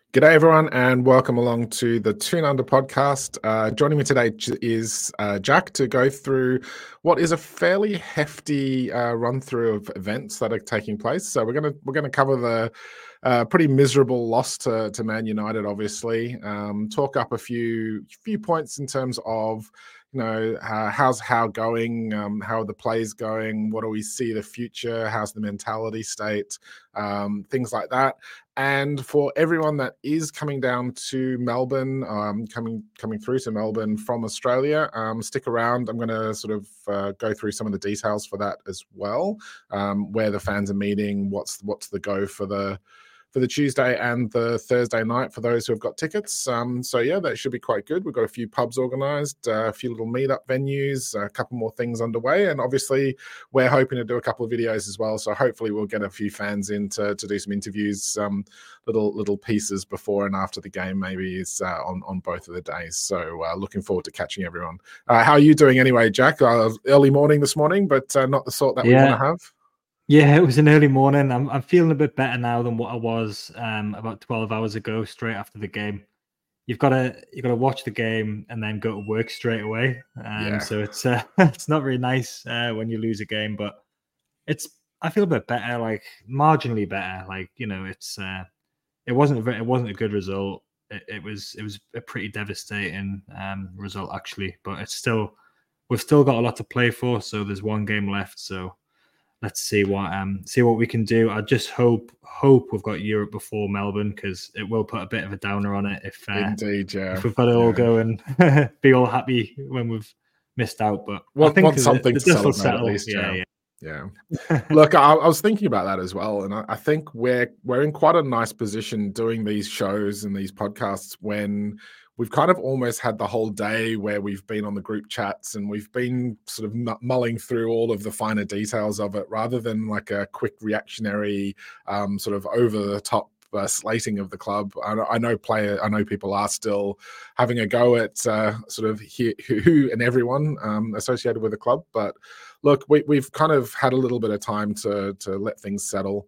G'day, everyone, and welcome along to the Toon Under podcast. Joining me today is Jack to go through what is a fairly hefty run through of events that are taking place. So we're gonna cover the pretty miserable loss to Man United, obviously. Talk up a few points in terms of how's how going, how are the plays going, what do we see the future, how's the mentality state, things like that. And for everyone that is coming down to Melbourne, coming through to Melbourne from Australia, stick around. I'm going to sort of go through some of the details for that as well, where the fans are meeting, what's the go for the Tuesday and the Thursday night for those who have got tickets. So yeah, that should be quite good. We've got a few pubs organised, a few little meetup venues, a couple more things underway, and obviously we're hoping to do a couple of videos as well. So hopefully we'll get a few fans in to do some interviews, little pieces before and after the game, maybe is on both of the days. So looking forward to catching everyone. How are you doing anyway, Jack? Early morning this morning, but not the sort that we want to have. Yeah, it was an early morning. I'm feeling a bit better now than what I was about 12 hours ago, straight after the game. You've got to watch the game and then go to work straight away. So it's it's not very nice when you lose a game, but I feel a bit better, like marginally better. Like it wasn't a good result. It was a pretty devastating result actually, but we've still got a lot to play for. So there's one game left. So let's see what we can do. I just hope we've got Europe before Melbourne, because it will put a bit of a downer on it if we've got to all go and be all happy when we've missed out. But I think something to celebrate at least. Yeah. Look, I was thinking about that as well, and I think we're in quite a nice position doing these shows and these podcasts when we've kind of almost had the whole day where we've been on the group chats and we've been sort of mulling through all of the finer details of it, rather than like a quick reactionary sort of over the top slating of the club. I know people are still having a go at sort of who and everyone associated with the club, but look, we've kind of had a little bit of time to let things settle.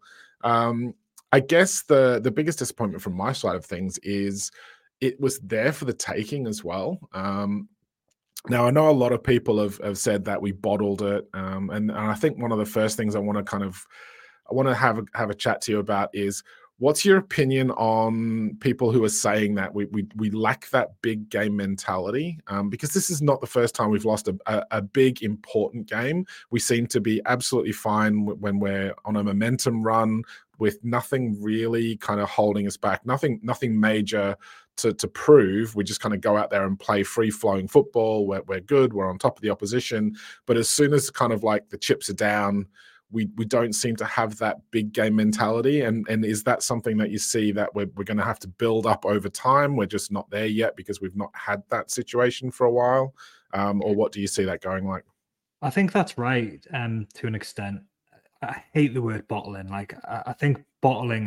I guess the biggest disappointment from my side of things is it was there for the taking as well. Now, I know a lot of people have said that we bottled it, and I think one of the first things I want to have a chat to you about is, what's your opinion on people who are saying that we lack that big game mentality? Because this is not the first time we've lost a big, important game. We seem to be absolutely fine when we're on a momentum run with nothing really kind of holding us back, nothing major to prove. We just kind of go out there and play free-flowing football. We're good. We're on top of the opposition. But as soon as kind of like the chips are down, we don't seem to have that big game mentality. And is that something that you see that we're going to have to build up over time? We're just not there yet because we've not had that situation for a while. Or what do you see that going like? I think that's right, to an extent. I hate the word bottling. Like, I think bottling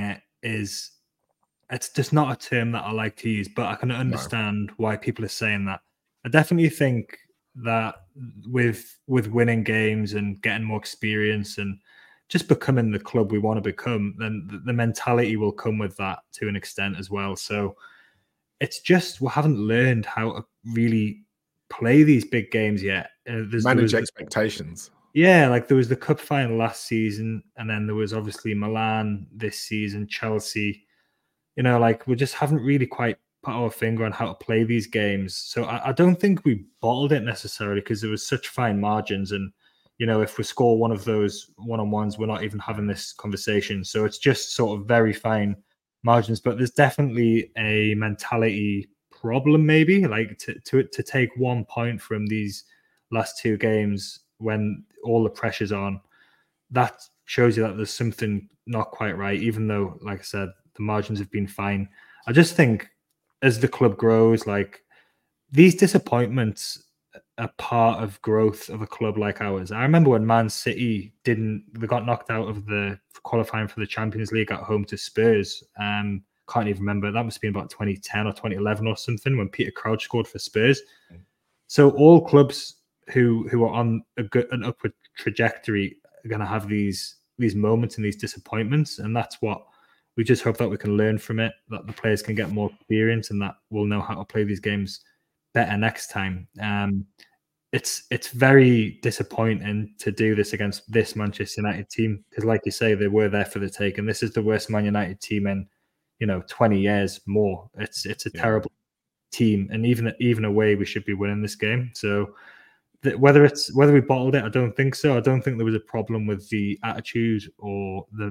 it's just not a term that I like to use, but I can understand why people are saying that. I definitely think that with winning games and getting more experience and just becoming the club we want to become, then the mentality will come with that to an extent as well. So it's just we haven't learned how to really play these big games yet. Manage expectations. Yeah, like there was the cup final last season, and then there was obviously Milan this season, Chelsea. Like we just haven't really quite put our finger on how to play these games. So I don't think we bottled it necessarily, because there was such fine margins. And, if we score one of those one-on-ones, we're not even having this conversation. So it's just sort of very fine margins. But there's definitely a mentality problem, maybe, like to take 1 point from these last two games when all the pressure's on. That shows you that there's something not quite right, even though, like I said, the margins have been fine. I just think as the club grows, like these disappointments are part of growth of a club like ours. I remember when Man City they got knocked out of the qualifying for the Champions League at home to Spurs. Can't even remember. That must have been about 2010 or 2011 or something, when Peter Crouch scored for Spurs. So all clubs who are on an upward trajectory are going to have these moments and these disappointments, and that's what We just hope that we can learn from it, that the players can get more experience, and that we'll know how to play these games better next time. It's very disappointing to do this against this Manchester United team, because, like you say, they were there for the take, and this is the worst Man United team in 20 years more. It's a terrible team, and even away, we should be winning this game. So whether we bottled it, I don't think so. I don't think there was a problem with the attitude or the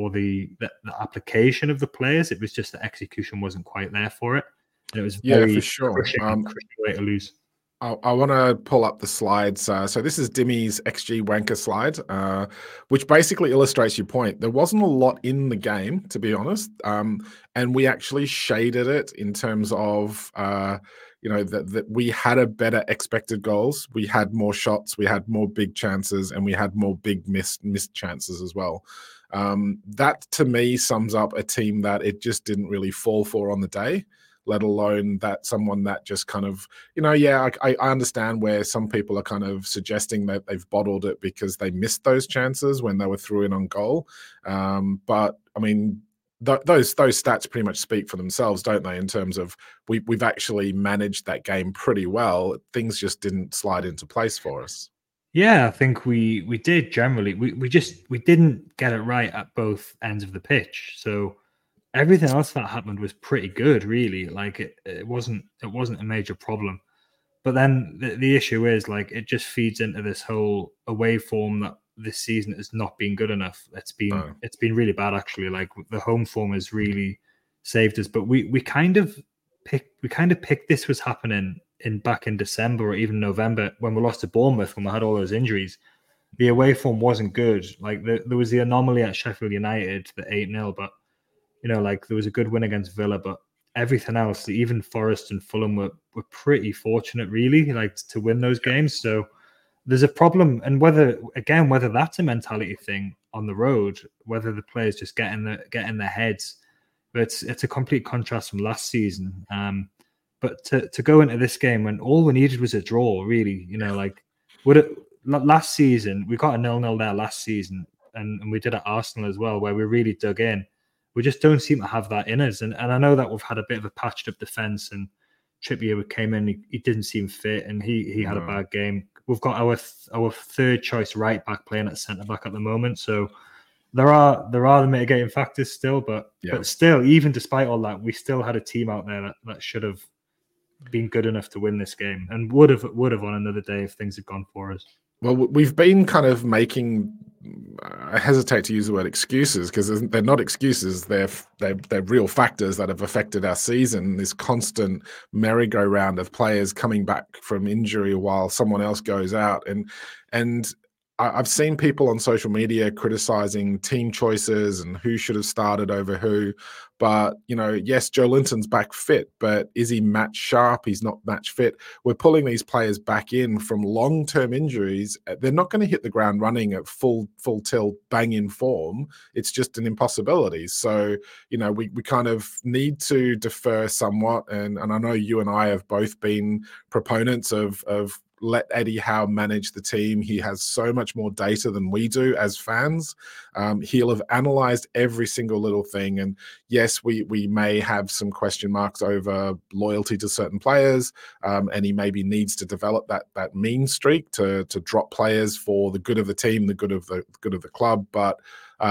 application of the players. It was just the execution wasn't quite there for it. And it was very for sure. crushing way to lose. I want to pull up the slides. So this is Dimmy's XG Wanker slide, which basically illustrates your point. There wasn't a lot in the game, to be honest, and we actually shaded it in terms of that we had a better expected goals. We had more shots, we had more big chances, and we had more big missed chances as well. That to me sums up a team that it just didn't really fall for on the day, let alone that someone that just kind of, I understand where some people are kind of suggesting that they've bottled it because they missed those chances when they were through in on goal. But I mean, those stats pretty much speak for themselves, don't they? In terms of we've actually managed that game pretty well. Things just didn't slide into place for us. Yeah, I think we did generally. We didn't get it right at both ends of the pitch. So everything else that happened was pretty good, really. Like it wasn't a major problem. But then the issue is, like, it just feeds into this whole away form that this season has not been good enough. It's been really bad, actually. Like, the home form has really saved us. But we kind of picked this was happening back in December or even November when we lost to Bournemouth, when we had all those injuries. The away form wasn't good. Like, there was the anomaly at Sheffield United, the 8-0, but like, there was a good win against Villa, but everything else, even Forest and Fulham were pretty fortunate, really, like, to win those games. So there's a problem, and whether that's a mentality thing on the road, whether the players just get in their heads. But it's a complete contrast from last season. But to go into this game when all we needed was a draw, really, last season we got a 0-0 there last season, and we did at Arsenal as well, where we really dug in. We just don't seem to have that in us. And I know that we've had a bit of a patched up defence, and Trippier came in, he didn't seem fit, and he had a bad game. We've got our third choice right back playing at centre back at the moment. So there are the mitigating factors still, but still, even despite all that, we still had a team out there that should have been good enough to win this game, and would have on another day if things had gone for us. Well, we've been kind of making, I hesitate to use the word excuses, because they're not excuses. They're real factors that have affected our season. This constant merry-go-round of players coming back from injury while someone else goes out. And I've seen people on social media criticizing team choices and who should have started over who. But, yes, Joelinton's back fit, but is he match sharp? He's not match fit. We're pulling these players back in from long-term injuries. They're not going to hit the ground running at full tilt, bang-in form. It's just an impossibility. So, we kind of need to defer somewhat. And I know you and I have both been proponents of let Eddie Howe manage the team. He has so much more data than we do as fans. He'll have analyzed every single little thing. And yes, we may have some question marks over loyalty to certain players, and he maybe needs to develop that mean streak to drop players for the good of the team, the good of the club. But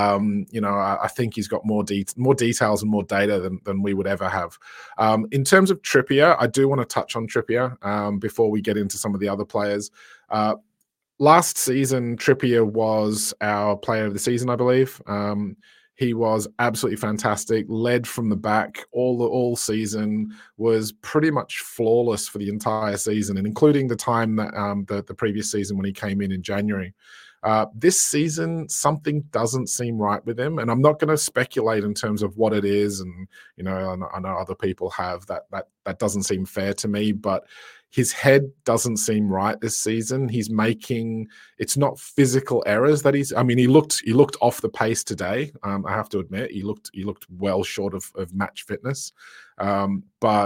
I think he's got more details and more data than we would ever have. In terms of Trippier, I do want to touch on Trippier before we get into some of the other players. Last season, Trippier was our player of the season, I believe. He was absolutely fantastic, led from the back all season, was pretty much flawless for the entire season, and including the time that the previous season when he came in January. This season, something doesn't seem right with him, and I'm not going to speculate in terms of what it is. And I know other people have that doesn't seem fair to me, but his head doesn't seem right this season. It's not physical errors that he looked off the pace today. I have to admit, he looked well short of match fitness, but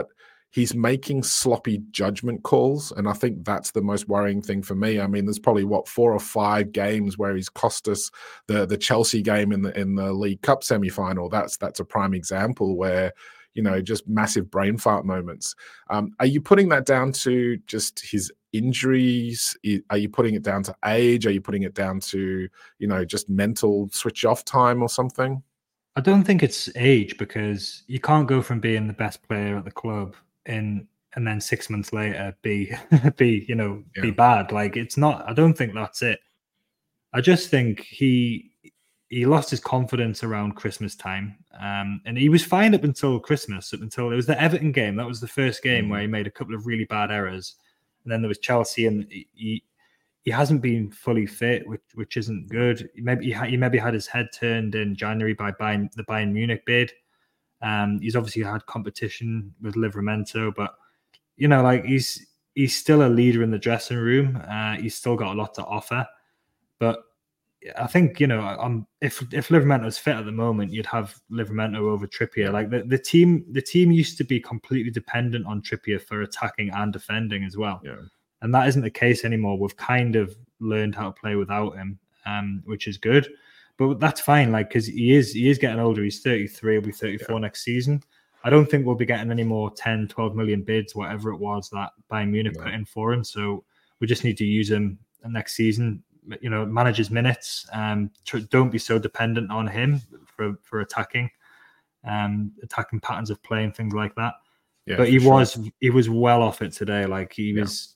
he's making sloppy judgment calls, and I think that's the most worrying thing for me. I mean, there's probably 4 or 5 games where he's cost us. The Chelsea game in the League Cup semi-final, that's a prime example where, you know, just massive brain fart moments. Are you putting that down to just his injuries? Are you putting it down to age? Are you putting it down to, you know, just mental switch off time or something? I don't think it's age, because you can't go from being the best player at the club and then 6 months later be bad. Like, it's not. I don't think that's it. I just think he lost his confidence around Christmas time, and he was fine up until Christmas. Up until it was the Everton game. That was the first game where he made a couple of really bad errors, and then there was Chelsea, and he hasn't been fully fit, which isn't good. He maybe had his head turned in January by the Bayern Munich bid. He's obviously had competition with Livramento, but, you know, like, he's still a leader in the dressing room. He's still got a lot to offer. But I think, you know, if Livramento's fit at the moment, you'd have Livramento over Trippier. Like, the team used to be completely dependent on Trippier for attacking and defending as well. Yeah. And that isn't the case anymore. We've kind of learned how to play without him, which is good. But that's fine, like, because he is getting older. He's 33, he'll be 34 next season. I don't think we'll be getting any more 10, 12 million bids, whatever it was that Bayern Munich put in for him. So we just need to use him next season, you know, manage his minutes. Don't be so dependent on him for attacking patterns of play and things like that. Yeah, but he was well off it today. Like, he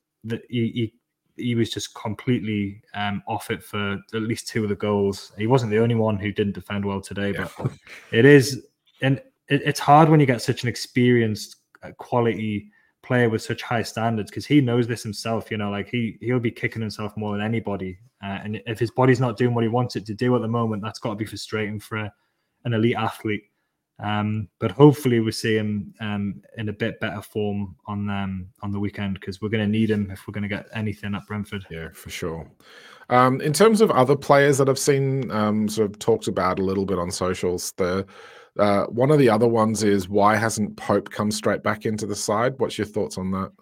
was just completely off it for at least 2 of the goals. He wasn't the only one who didn't defend well today, but it's hard when you get such an experienced quality player with such high standards, because he knows this himself. You know, like, he'll be kicking himself more than anybody, and if his body's not doing what he wants it to do at the moment, that's got to be frustrating for an elite athlete. But hopefully we see him in a bit better form on the weekend, because we're going to need him if we're going to get anything at Brentford. Yeah, for sure. In terms of other players that I've seen sort of talked about a little bit on socials, one of the other ones is, why hasn't Pope come straight back into the side? What's your thoughts on that?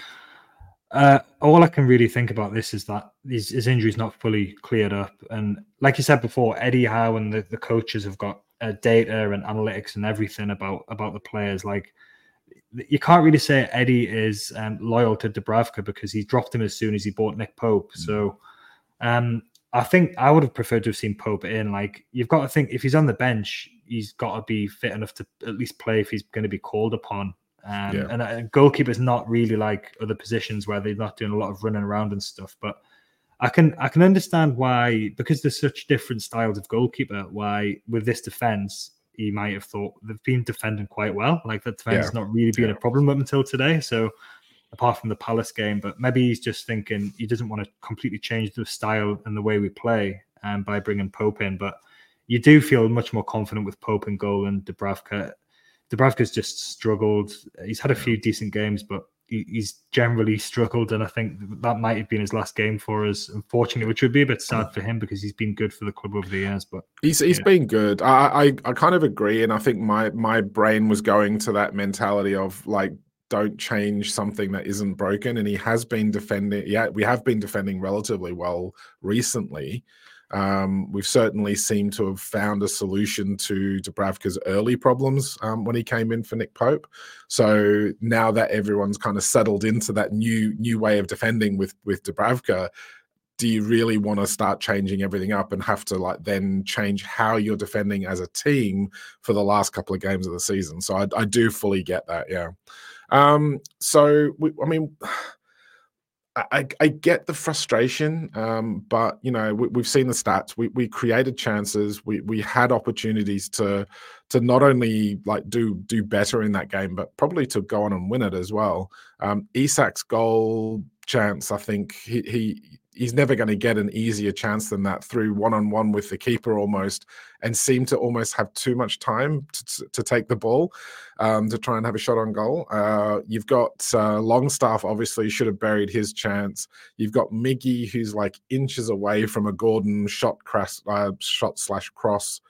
All I can really think about this is that his injury's not fully cleared up, and like you said before, Eddie Howe and the coaches have got data and analytics and everything about the players. Like, you can't really say Eddie is loyal to Dubravka, because he dropped him as soon as he bought Nick Pope. So I think I would have preferred to have seen Pope in. Like, you've got to think, if he's on the bench, he's got to be fit enough to at least play if he's going to be called upon. And a goalkeeper's not really like other positions where they're not doing a lot of running around and stuff. But I can understand why, because there's such different styles of goalkeeper, why with this defense he might have thought they've been defending quite well. Like, the defense has not really been a problem up until today. So, apart from the Palace game, but maybe he's just thinking he doesn't want to completely change the style and the way we play by bringing Pope in. But you do feel much more confident with Pope in goal than Dubravka. Dubravka's just struggled. He's had a few decent games, but he's generally struggled, and I think that might have been his last game for us, unfortunately, which would be a bit sad for him, because he's been good for the club over the years. But he's been good. I kind of agree, and I think my brain was going to that mentality of, like, don't change something that isn't broken, and he has been defending. Yeah, we have been defending relatively well recently. We've certainly seemed to have found a solution to Dubravka's early problems when he came in for Nick Pope. So now that everyone's kind of settled into that new way of defending with Dubravka, do you really want to start changing everything up and have to, like, then change how you're defending as a team for the last couple of games of the season? So I do fully get that. Yeah. I get the frustration, but, you know, we've seen the stats. We created chances. We had opportunities to not only, like, do better in that game, but probably to go on and win it as well. Isak's goal chance, I think he's never going to get an easier chance than that, through one-on-one with the keeper almost, and seem to almost have too much time to take the ball to try and have a shot on goal. You've got Longstaff, obviously should have buried his chance. You've got Miggy, who's like inches away from a Gordon shot/cross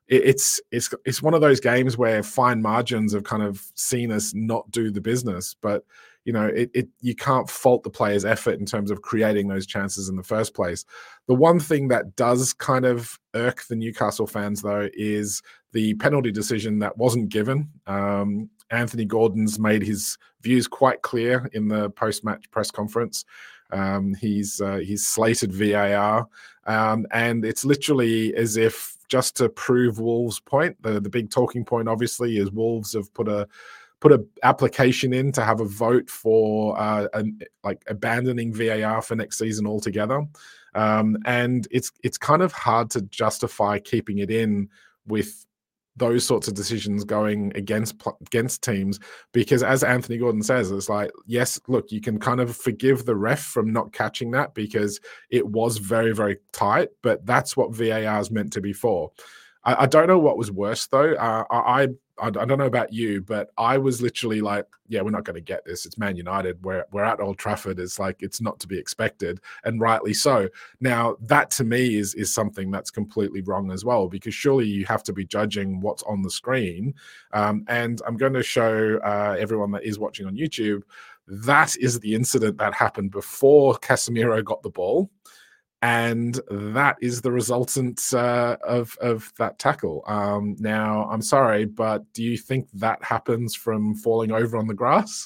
it's one of those games where fine margins have kind of seen us not do the business, but you can't fault the players' effort in terms of creating those chances in the first place. The one thing that does kind of irk the Newcastle fans, though, is the penalty decision that wasn't given. Anthony Gordon's made his views quite clear in the post-match press conference. He's slated VAR, and it's literally as if, just to prove Wolves' point, the big talking point obviously is Wolves have put a application in to have a vote for abandoning VAR for next season altogether, and it's kind of hard to justify keeping it in with those sorts of decisions going against teams, because as Anthony Gordon says, it's like, yes, look, you can kind of forgive the ref from not catching that because it was very, very tight, but that's what VAR is meant to be for. I don't know what was worse though. I don't know about you, but I was literally like, yeah, we're not going to get this. It's Man United. We're at Old Trafford. It's like, it's not to be expected, and rightly so. Now, that to me is something that's completely wrong as well, because surely you have to be judging what's on the screen. And I'm going to show everyone that is watching on YouTube, that is the incident that happened before Casemiro got the ball. And that is the resultant of that tackle. Now, I'm sorry, but do you think that happens from falling over on the grass?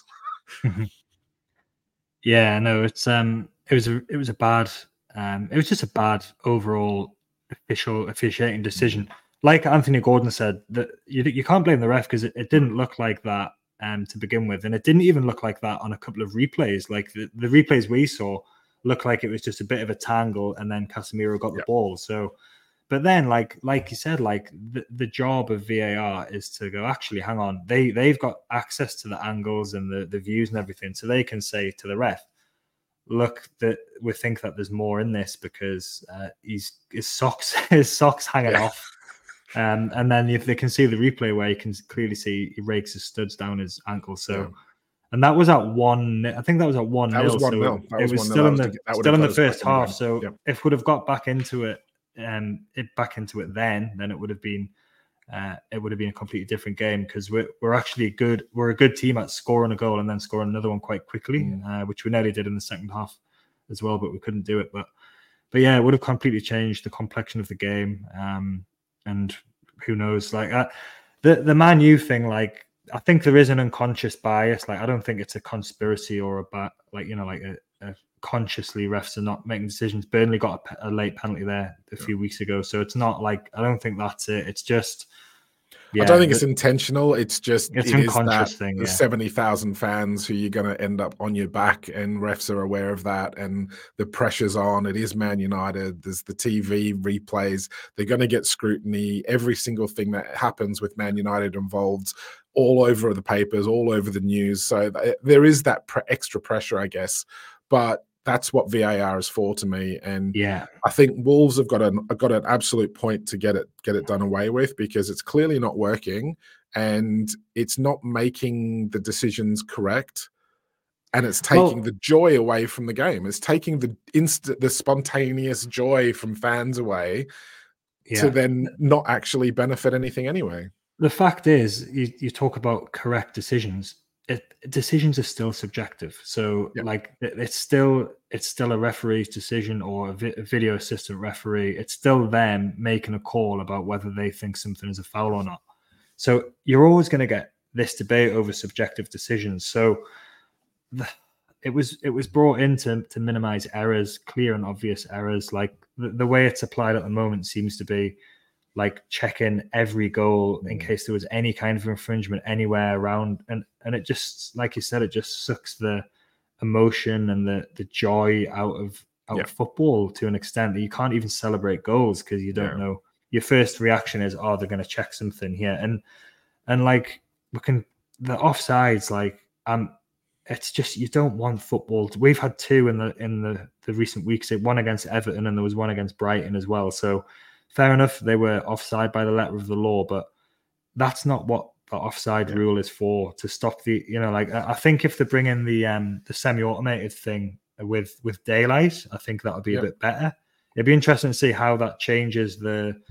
Yeah, no, it was a bad, it was just a bad overall officiating decision. Like Anthony Gordon said, that you can't blame the ref, because it didn't look like that to begin with, and it didn't even look like that on a couple of replays. Like the replays we saw looked like it was just a bit of a tangle, and then Casemiro got the ball. So, but then like you said, like the job of VAR is to go, actually, hang on, they've got access to the angles and the views and everything, so they can say to the ref, look, that we think that there's more in this, because his socks hanging off. And then if they can see the replay where you can clearly see he rakes his studs down his ankle. So and that was at 1. I think that was at 1-0. That was 1-0. So it was still in the first half. So if we'd have got back into it, then it would have been a completely different game, because we're actually a good team at scoring a goal and then scoring another one quite quickly, which we nearly did in the second half as well, but we couldn't do it. But yeah, it would have completely changed the complexion of the game. And who knows, like the Man U thing, like, I think there is an unconscious bias. Like, I don't think it's a conspiracy or a consciously refs are not making decisions. Burnley got a late penalty there a few weeks ago, so it's not like, I don't think that's it. It's just, I don't think it's intentional. It's just it's an unconscious thing. The 70,000 fans who you're going to end up on your back, and refs are aware of that, and the pressure's on. It is Man United. There's the TV replays. They're going to get scrutiny. Every single thing that happens with Man United involved, all over the papers, all over the news. So there is that extra pressure, I guess. But that's what VAR is for to me. And I think Wolves have got an absolute point to get it done away with, because it's clearly not working, and it's not making the decisions correct, and it's taking the joy away from the game. It's taking the spontaneous joy from fans away to then not actually benefit anything anyway. The fact is, you talk about correct decisions. Decisions are still subjective. So like it's still a referee's decision, or a video assistant referee. It's still them making a call about whether they think something is a foul or not. So you're always going to get this debate over subjective decisions. So it was brought in to minimize errors, clear and obvious errors. Like the way it's applied at the moment seems to be like checking every goal in case there was any kind of infringement anywhere around. And it just, like you said, it just sucks the emotion and the joy out of football to an extent that you can't even celebrate goals, because you don't know. Your first reaction is, oh, they're going to check something here. And like, the offsides, like, it's just, you don't want football. We've had two in the recent weeks. One against Everton, and there was one against Brighton as well. So fair enough, they were offside by the letter of the law, but that's not what the offside rule is for, to stop the, like, I think if they bring in the semi-automated thing with daylight, I think that would be a bit better. It'd be interesting to see how that changes the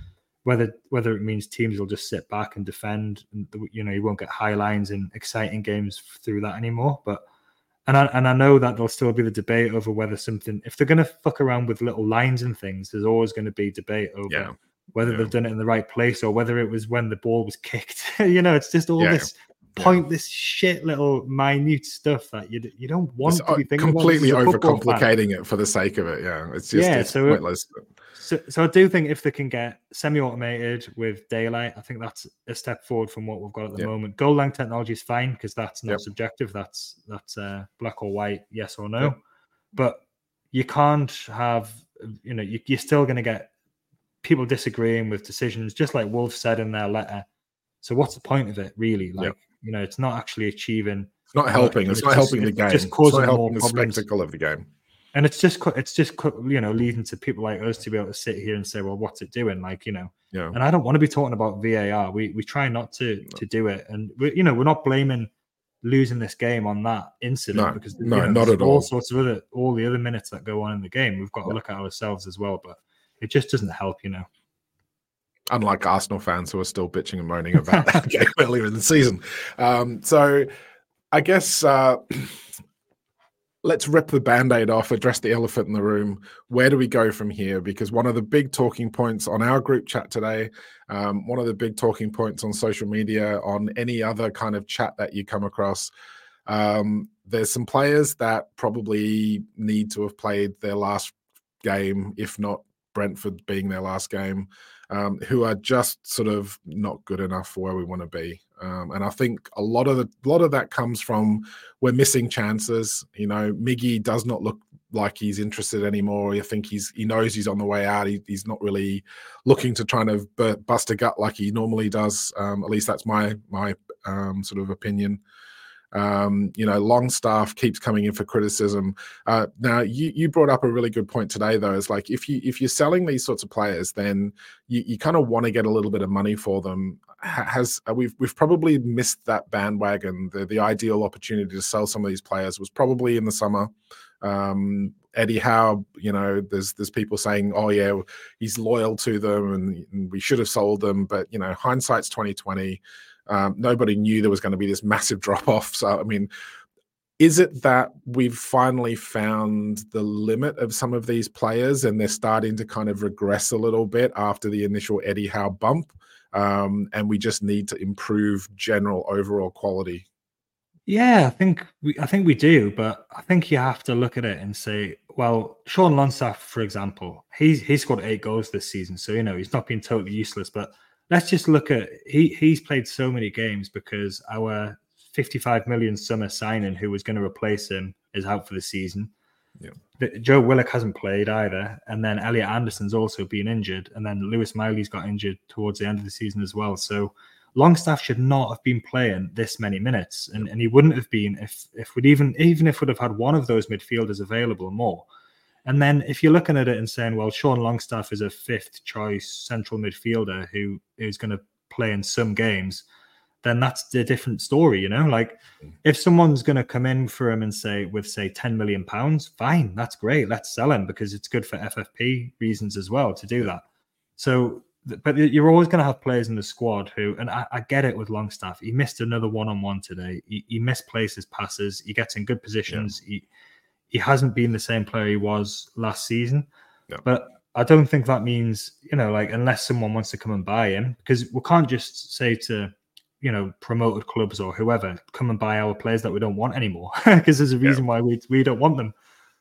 whether it means teams will just sit back and defend, and you won't get high lines and exciting games through that anymore. But and I know that there'll still be the debate over whether something, if they're going to fuck around with little lines and things, there's always going to be debate over whether they've done it in the right place or whether it was when the ball was kicked. It's just all this this shit little minute stuff that you don't want to be thinking completely overcomplicating it for the sake of it. It's just pointless. So I do think if they can get semi-automated with daylight, I think that's a step forward from what we've got at the moment. Goal line technology is fine because that's not subjective. That's black or white, yes or no. But you can't have, you're still going to get people disagreeing with decisions, just like Wolves said in their letter. So what's the point of it, really? It's not actually achieving. It's not helping. It's not helping the game. Just causing it's not more helping the spectacle of the game. And it's just leading to people like us to be able to sit here and say, well, what's it doing? And I don't want to be talking about VAR. We try not to do it. And we're not blaming losing this game on that incident because not at all. All the other minutes that go on in the game, we've got to look at ourselves as well. But it just doesn't help, Unlike Arsenal fans who are still bitching and moaning about that game earlier in the season. So I guess let's rip the Band-Aid off, address the elephant in the room. Where do we go from here? Because one of the big talking points on our group chat today, one of the big talking points on social media, on any other kind of chat that you come across, there's some players that probably need to have played their last game, if not Brentford being their last game, who are just sort of not good enough for where we want to be. And I think a lot of that comes from we're missing chances. Miggy does not look like he's interested anymore. I think he knows he's on the way out. He's not really looking to try to bust a gut like he normally does. At least that's my sort of opinion. Longstaff keeps coming in for criticism. Now, you brought up a really good point today, though. Is like if you're selling these sorts of players, then you kind of want to get a little bit of money for them. We've probably missed that bandwagon. The ideal opportunity to sell some of these players was probably in the summer. Eddie Howe, there's people saying, oh yeah, he's loyal to them and we should have sold them, but hindsight's 2020. Nobody knew there was going to be this massive drop-off. So, I mean, is it that we've finally found the limit of some of these players and they're starting to kind of regress a little bit after the initial Eddie Howe bump, and we just need to improve general overall quality? Yeah, I think we do, but I think you have to look at it and say, well, Sean Longstaff, for example, he's scored 8 goals this season, so he's not been totally useless, but let's just look at he's played so many games because our 55 million summer signing who was going to replace him is out for the season. Yeah. Joe Willock hasn't played either, and then Elliot Anderson's also been injured, and then Lewis Miley's got injured towards the end of the season as well. So Longstaff should not have been playing this many minutes, and he wouldn't have been if we'd even if we'd have had one of those midfielders available more. And then if you're looking at it and saying, well, Sean Longstaff is a 5th choice central midfielder who is going to play in some games, then that's a different story, Like if someone's going to come in for him and say 10 million pounds, fine, that's great. Let's sell him because it's good for FFP reasons as well to do that. So, but you're always going to have players in the squad who, and I get it with Longstaff. He missed another one-on-one today. He misplaces passes. He gets in good positions. Yeah. He hasn't been the same player he was last season. Yeah. But I don't think that means, unless someone wants to come and buy him, because we can't just say to, promoted clubs or whoever, come and buy our players that we don't want anymore, because there's a reason why we don't want them.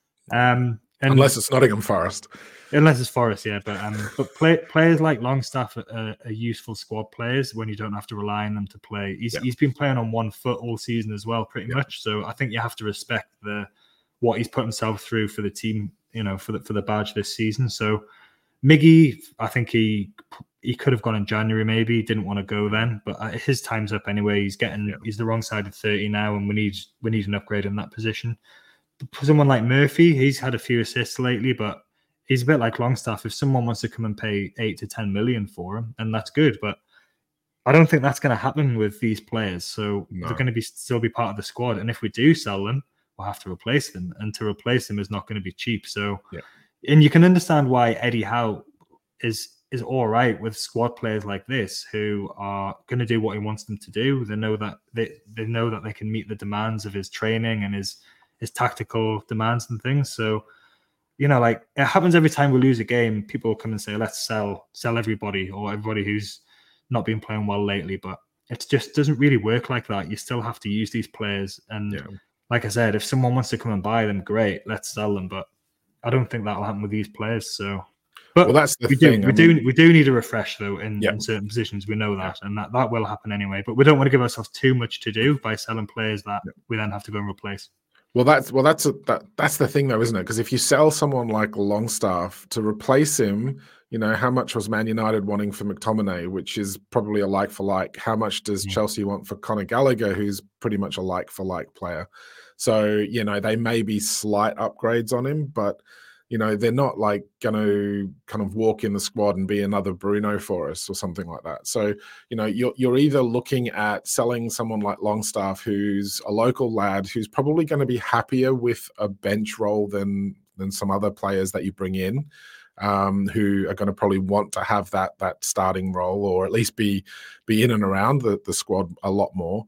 And unless it's Nottingham Forest. Unless it's Forest, yeah. But players like Longstaff are useful squad players when you don't have to rely on them to play. He's been playing on one foot all season as well, pretty much. So I think you have to respect what he's put himself through for the team, for the badge this season. So Miggy, I think he could have gone in January, maybe. He didn't want to go then, but his time's up anyway. He's the wrong side of 30 now, and we need an upgrade in that position. For someone like Murphy, he's had a few assists lately, but he's a bit like Longstaff. If someone wants to come and pay 8 to 10 million for him, then that's good. But I don't think that's going to happen with these players. So they're going to still be part of the squad. And if we do sell them, we'll have to replace them. And to replace them is not going to be cheap. So, and you can understand why Eddie Howe is is all right with squad players like this who are going to do what he wants them to do. They know that they know that they can meet the demands of his training and his tactical demands and things. So, like it happens every time we lose a game. People come and say, "Let's sell everybody or everybody who's not been playing well lately." But it just doesn't really work like that. You still have to use these players. And like I said, if someone wants to come and buy them, great, let's sell them. But I don't think that'll happen with these players. So, but that's the thing. We do need a refresh though in certain positions. We know that, and that will happen anyway. But we don't want to give ourselves too much to do by selling players that we then have to go and replace. That's the thing though, isn't it? Because if you sell someone like Longstaff to replace him, how much was Man United wanting for McTominay, which is probably a like for like? How much does Chelsea want for Conor Gallagher, who's pretty much a like for like player? So, they may be slight upgrades on him, but they're not like going to kind of walk in the squad and be another Bruno for us or something like that. So, you're either looking at selling someone like Longstaff, who's a local lad, who's probably going to be happier with a bench role than some other players that you bring in, who are going to probably want to have that starting role, or at least be in and around the squad a lot more.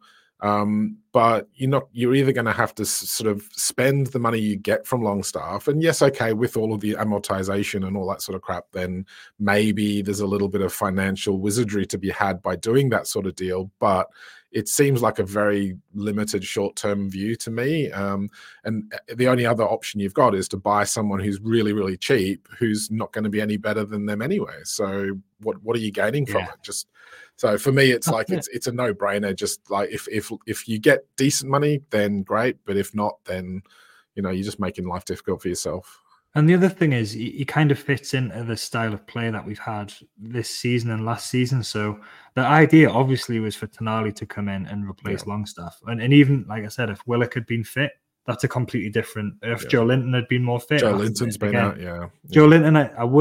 But you're either going to have to sort of spend the money you get from Longstaff, and yes, okay, with all of the amortization and all that sort of crap, then maybe there's a little bit of financial wizardry to be had by doing that sort of deal. But it seems like a very limited short-term view to me. And the only other option you've got is to buy someone who's really, really cheap, who's not going to be any better than them anyway. So what are you gaining from it? So for me, it's like it's a no-brainer. Just like if you get decent money, then great. But if not, then you're just making life difficult for yourself. And the other thing is, he kind of fits into the style of play that we've had this season and last season. So the idea obviously was for Tonali to come in and replace Longstaff. And even, like I said, if Willock had been fit, that's a completely different. If Joe Linton had been more fit, Joe Linton's been out, Joe Linton,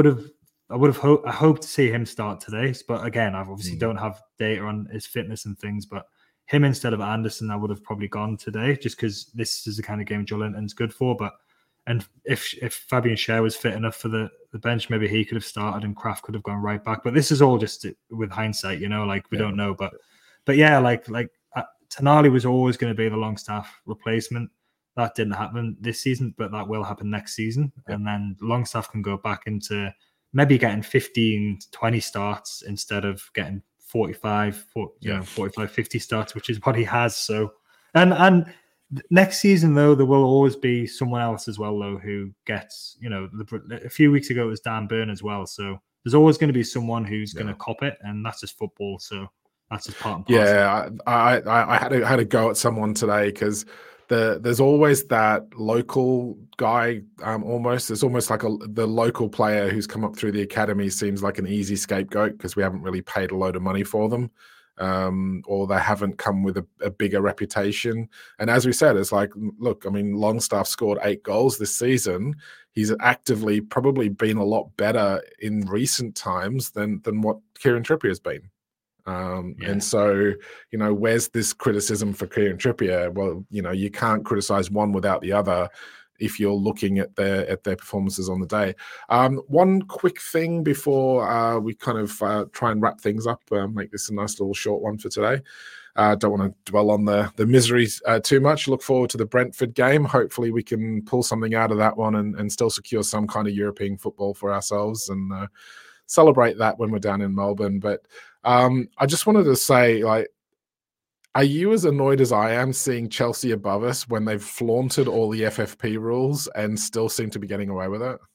I hope to see him start today. But again, I obviously don't have data on his fitness and things. But him instead of Anderson, I would have probably gone today, just because this is the kind of game Joe Linton's good for. And if Fabian Schär was fit enough for the bench, maybe he could have started and Kraft could have gone right back. But this is all just with hindsight, we don't know. But yeah, like Tonali was always going to be the Longstaff replacement. That didn't happen this season, but that will happen next season. Yeah. And then Longstaff can go back into maybe getting 15, 20 starts instead of getting 45, 50 starts, which is what he has. So, and next season, though, there will always be someone else as well, though, who gets, a few weeks ago it was Dan Burn as well. So there's always going to be someone who's going to cop it, and that's just football. So that's just part and parcel. Yeah, I had a go at someone today because there's always that local guy. It's almost like the local player who's come up through the academy seems like an easy scapegoat because we haven't really paid a load of money for them. Or they haven't come with a bigger reputation. And as we said, it's like, look, I mean, Longstaff scored 8 goals this season. He's actively probably been a lot better in recent times than what Kieran Trippier has been. And so, where's this criticism for Kieran Trippier? Well, you can't criticize one without the other if you're looking at their performances on the day. One quick thing before we kind of try and wrap things up, make this a nice little short one for today. Don't want to dwell on the miseries too much. Look forward to the Brentford game. Hopefully we can pull something out of that one and still secure some kind of European football for ourselves and celebrate that when we're down in Melbourne. But I just wanted to say, are you as annoyed as I am seeing Chelsea above us when they've flaunted all the FFP rules and still seem to be getting away with it?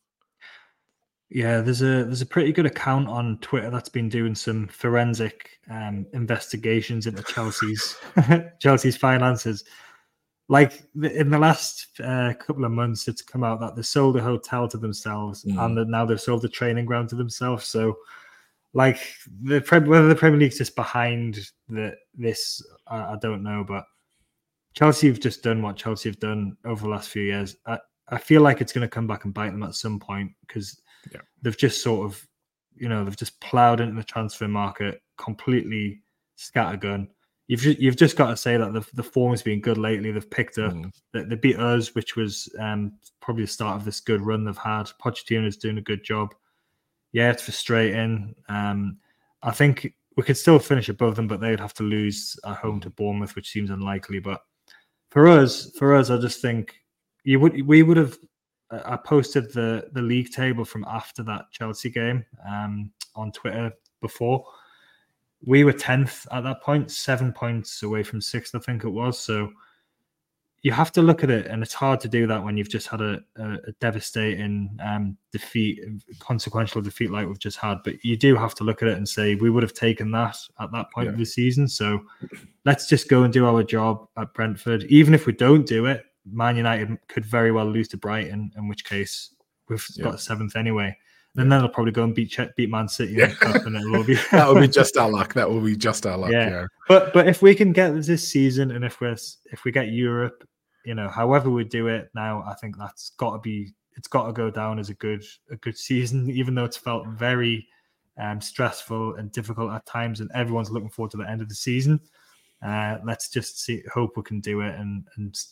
Yeah, there's a pretty good account on Twitter that's been doing some forensic investigations into Chelsea's finances. Like in the last couple of months, it's come out that they sold a hotel to themselves and that now they've sold a training ground to themselves. So, like whether the Premier League's just behind this, I don't know. But Chelsea have just done what Chelsea have done over the last few years. I feel like it's going to come back and bite them at some point because they've just sort of, they've just ploughed into the transfer market completely scattergun. You've just got to say that the form has been good lately. They've picked up. They beat us, which was probably the start of this good run they've had. Pochettino's doing a good job. Yeah, it's frustrating. I think we could still finish above them, but they'd have to lose at home to Bournemouth, which seems unlikely. But for us, I just think we would have. I posted the league table from after that Chelsea game on Twitter before. We were 10th at that point, 7 points away from 6th, I think it was. So you have to look at it, and it's hard to do that when you've just had a devastating defeat, consequential defeat like we've just had. But you do have to look at it and say we would have taken that at that point of the season. So let's just go and do our job at Brentford. Even if we don't do it, Man United could very well lose to Brighton, in which case we've got 7th anyway. And then they'll probably go and beat Man City in the cup, and it will be that will be just our luck. That will be just our luck. Yeah. But if we can get this season, and if we get Europe, however we do it now, I think it's got to go down as a good season, even though it's felt very stressful and difficult at times, and everyone's looking forward to the end of the season. Let's just hope we can do it and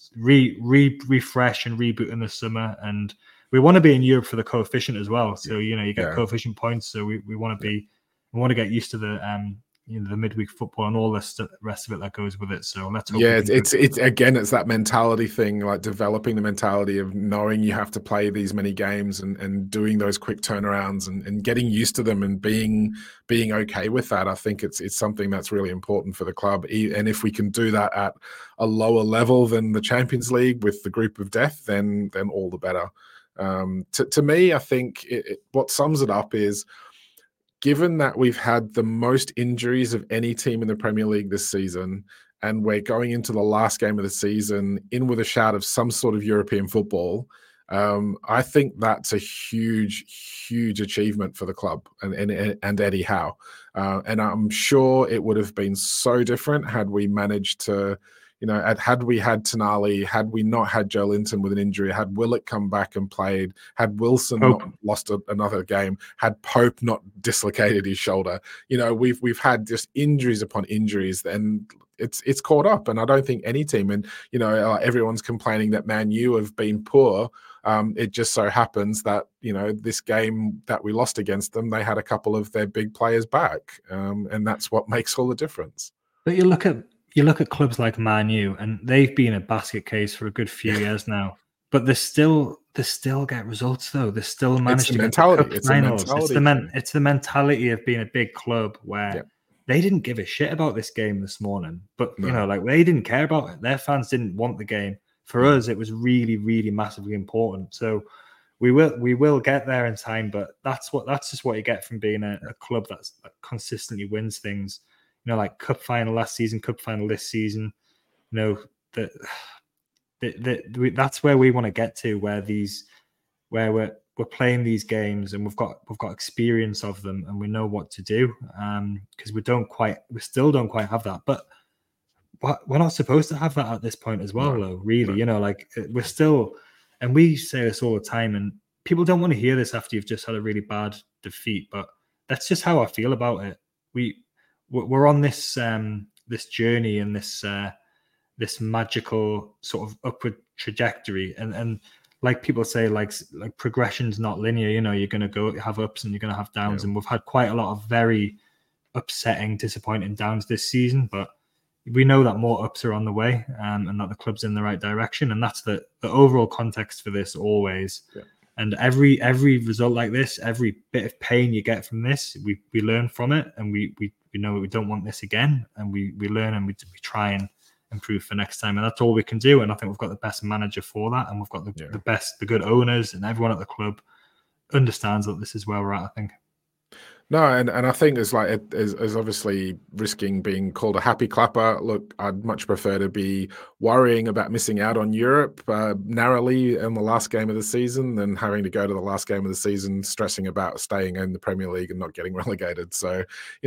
refresh and reboot in the summer. And we want to be in Europe for the coefficient as well. So you get coefficient points. So we want to get used to the the midweek football and all the rest of it that goes with it. So let's hope. Yeah, it's that mentality thing, like developing the mentality of knowing you have to play these many games and doing those quick turnarounds and getting used to them and being okay with that. I think it's something that's really important for the club. And if we can do that at a lower level than the Champions League with the group of death, then all the better. To me, I think what sums it up is, given that we've had the most injuries of any team in the Premier League this season, and we're going into the last game of the season in with a shout of some sort of European football, I think that's a huge achievement for the club and Eddie Howe. And I'm sure it would have been so different had we managed to, had we had Tonali, had we not had Joe Linton with an injury, had Willett come back and played, had Wilson not lost another game, had Pope not dislocated his shoulder. We've had just injuries upon injuries, and it's caught up. And I don't think any team, and everyone's complaining that Man U have been poor. It just so happens that this game that we lost against them, they had a couple of their big players back, and that's what makes all the difference. But you look at clubs like Man U, and they've been a basket case for a good few years now. But they still get results though. They still manage to get to cup finals. It's the mentality of being a big club where they didn't give a shit about this game this morning. But they didn't care about it. Their fans didn't want the game. For us, it was really, really massively important. So we will get there in time. But that's just what you get from being a club that consistently wins things. Like cup final last season, cup final this season. That's where we want to get to, where we're playing these games and we've got experience of them and we know what to do. Because we still don't quite have that. But we're not supposed to have that at this point as well, though. Really, we're still, and we say this all the time, and people don't want to hear this after you've just had a really bad defeat. But that's just how I feel about it. We're on this journey and this magical sort of upward trajectory, and like people say, like progression's not linear. You're going to have ups and you're going to have downs, and we've had quite a lot of very upsetting, disappointing downs this season. But we know that more ups are on the way, and that the club's in the right direction, and that's the overall context for this always. Yeah. And every result like this, every bit of pain you get from this, we learn from it, and we know we don't want this again, and we learn and we try and improve for next time, and that's all we can do. And I think we've got the best manager for that, and we've got the good owners, and everyone at the club understands that this is where we're at, I think. No, and I think it's obviously risking being called a happy clapper. Look, I'd much prefer to be worrying about missing out on Europe narrowly in the last game of the season than having to go to the last game of the season stressing about staying in the Premier League and not getting relegated. So,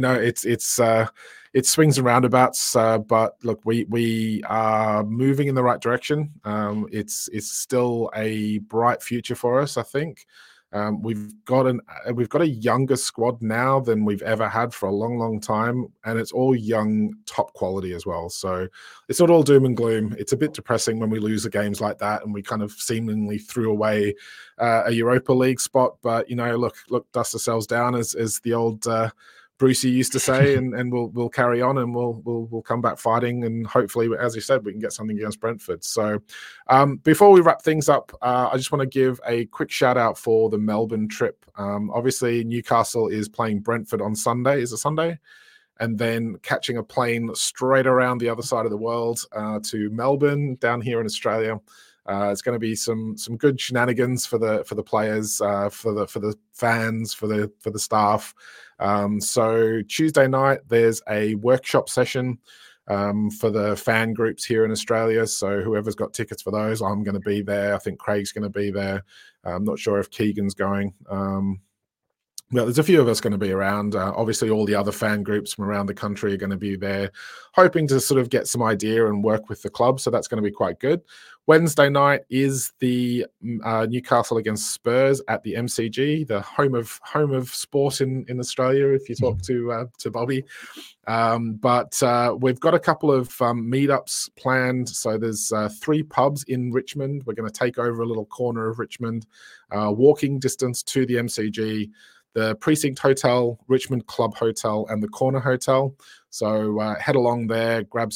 it swings and roundabouts. But look, we are moving in the right direction. It's still a bright future for us, I think. We've got a younger squad now than we've ever had for a long, long time, and it's all young, top quality as well. So it's not all doom and gloom. It's a bit depressing when we lose the games like that, and we kind of seemingly threw away a Europa League spot. But look, dust ourselves down, as the old Brucey used to say, and we'll carry on, and we'll come back fighting, and hopefully, as you said, we can get something against Brentford. So before we wrap things up, I just want to give a quick shout out for the Melbourne trip. Obviously, Newcastle is playing Brentford on Sunday. Is it Sunday? And then catching a plane straight around the other side of the world to Melbourne down here in Australia. It's going to be some good shenanigans for the players, for the fans, for the staff. So Tuesday night there's a workshop session for the fan groups here in Australia. So whoever's got tickets for those, I'm going to be there. I think Craig's going to be there. I'm not sure if Keegan's going. Well, there's a few of us going to be around. Obviously, all the other fan groups from around the country are going to be there, hoping to sort of get some idea and work with the club. So that's going to be quite good. Wednesday night is the Newcastle against Spurs at the MCG, the home of sport in Australia, if you talk to Bobby. But we've got a couple of meetups planned. So there's 3 pubs in Richmond. We're going to take over a little corner of Richmond, walking distance to the MCG. The Precinct Hotel, Richmond Club Hotel, and the Corner Hotel. So head along there, grab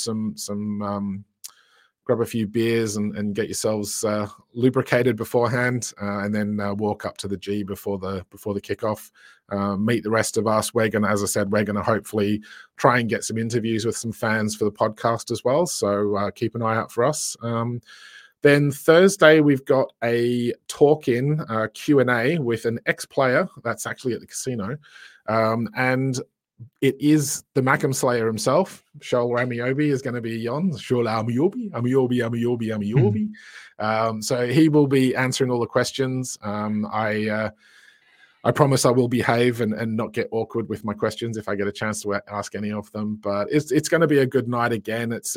grab a few beers and get yourselves lubricated beforehand, and then walk up to the G before the kickoff. Meet the rest of us. As I said, we're gonna hopefully try and get some interviews with some fans for the podcast as well. So keep an eye out for us. Then Thursday, we've got a talk-in Q&A with an ex-player that's actually at the casino. And it is the Mackem Slayer himself. Shoal Amiobi is going to be on. Shoal Amiobi. So he will be answering all the questions. I promise I will behave and not get awkward with my questions if I get a chance to ask any of them. But it's going to be a good night again. It's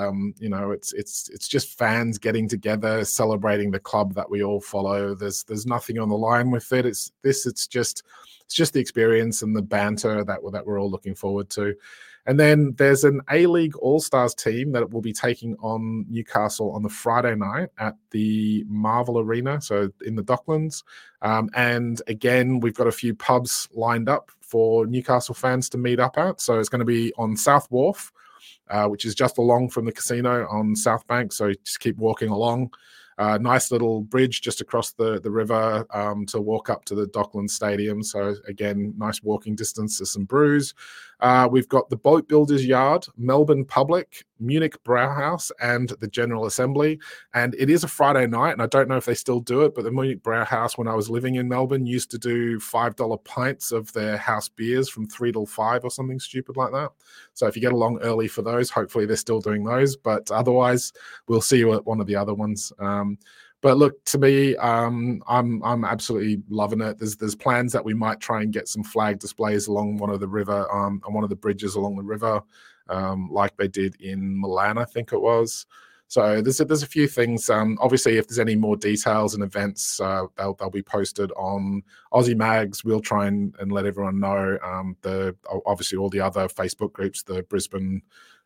just fans getting together, celebrating the club that we all follow. There's nothing on the line with it. It's just the experience and the banter that we're all looking forward to. And then there's an A-League All-Stars team that will be taking on Newcastle on the Friday night at the Marvel Arena, so in the Docklands. And again, we've got a few pubs lined up for Newcastle fans to meet up at. So it's going to be on South Wharf, which is just along from the casino on South Bank. So just keep walking along. Nice little bridge just across the river to walk up to the Docklands Stadium. So again, nice walking distance to some brews. We've got the Boat Builders Yard, Melbourne Public, Munich Brauhaus, and the General Assembly. And it is a Friday night, and I don't know if they still do it, but the Munich Brauhaus, when I was living in Melbourne, used to do $5 pints of their house beers from 3 till 5 or something stupid like that. So if you get along early for those, hopefully they're still doing those. But otherwise, we'll see you at one of the other ones. But look, to me, I'm absolutely loving it. There's plans that we might try and get some flag displays along one of the river, on one of the bridges along the river, like they did in Milan, I think it was. So there's a few things. Obviously, if there's any more details and events, they'll be posted on Aussie Mags. We'll try and let everyone know. Obviously all the other Facebook groups, the Brisbane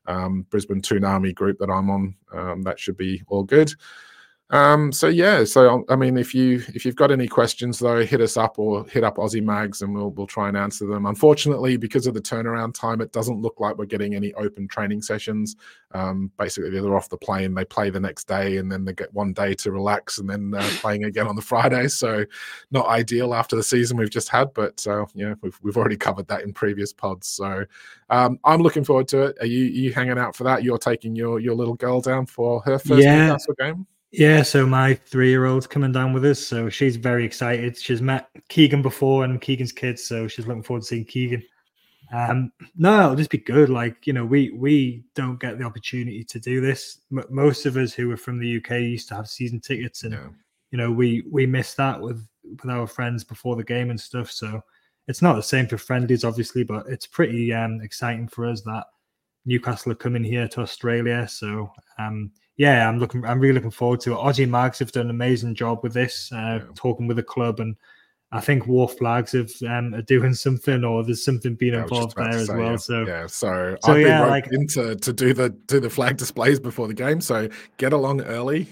Toonami group that I'm on, that should be all good. So I mean, if you've got any questions though, hit us up or hit up Aussie Mags and we'll try and answer them. Unfortunately, because of the turnaround time, it doesn't look like we're getting any open training sessions. Basically they're off the plane, they play the next day, and then they get one day to relax, and then playing again on the Friday. So not ideal after the season we've just had, but we've already covered that in previous pods. So I'm looking forward to it. Are you hanging out for that? You're taking your little girl down for her first Newcastle game? Yeah, so my 3-year-old's coming down with us, so she's very excited. She's met Keegan before and Keegan's kids, so she's looking forward to seeing Keegan. No, it'll just be good. Like, we don't get the opportunity to do this. Most of us who are from the UK used to have season tickets, and we missed that with our friends before the game and stuff. So it's not the same for friendlies, obviously, but it's pretty exciting for us that Newcastle are coming here to Australia. So I'm really looking forward to it. Aussie Mags have done an amazing job with this, talking with the club, and I think war flags are doing something, or there's something being involved there as well. Yeah. So I've been roped into to do the flag displays before the game. So get along early.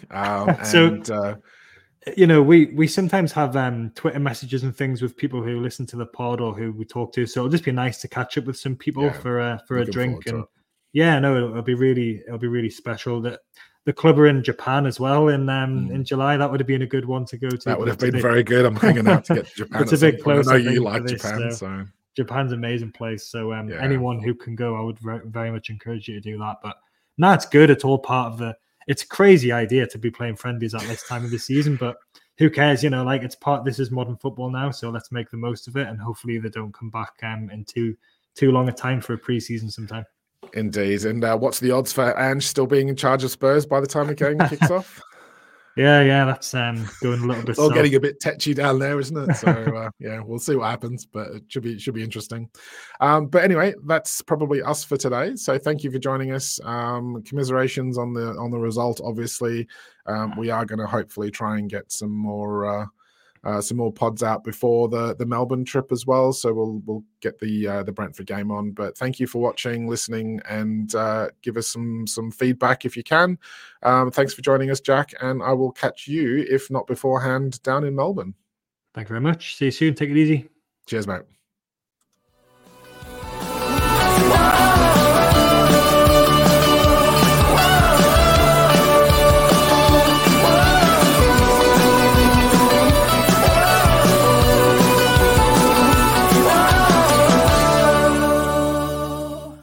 We sometimes have Twitter messages and things with people who listen to the pod or who we talk to. So it'll just be nice to catch up with some people for a drink. And it'll be really special. That the club are in Japan as well in July. That would have been a good one to go to. That would have been very good. I'm hanging out to get to Japan. It's a bit close. I know you like Japan, so Japan's an amazing place. So anyone who can go, I would very much encourage you to do that. But no, it's good. It's all part of the. It's a crazy idea to be playing friendlies at this time of the season, but who cares? This is modern football now, so let's make the most of it, and hopefully they don't come back in too long a time for a preseason sometime. Indeed. And what's the odds for Ange still being in charge of Spurs by the time the game kicks off? Yeah, that's going a little bit. All getting a bit tetchy down there, isn't it? So we'll see what happens, but it should be interesting. But anyway, that's probably us for today. So thank you for joining us. Commiserations on the result. Obviously, we are going to hopefully try and get some more pods out before the Melbourne trip as well. So we'll get the Brentford game on. But thank you for watching, listening, and give us some feedback if you can. Thanks for joining us, Jack, and I will catch you, if not beforehand, down in Melbourne. Thank you very much. See you soon. Take it easy. Cheers, mate.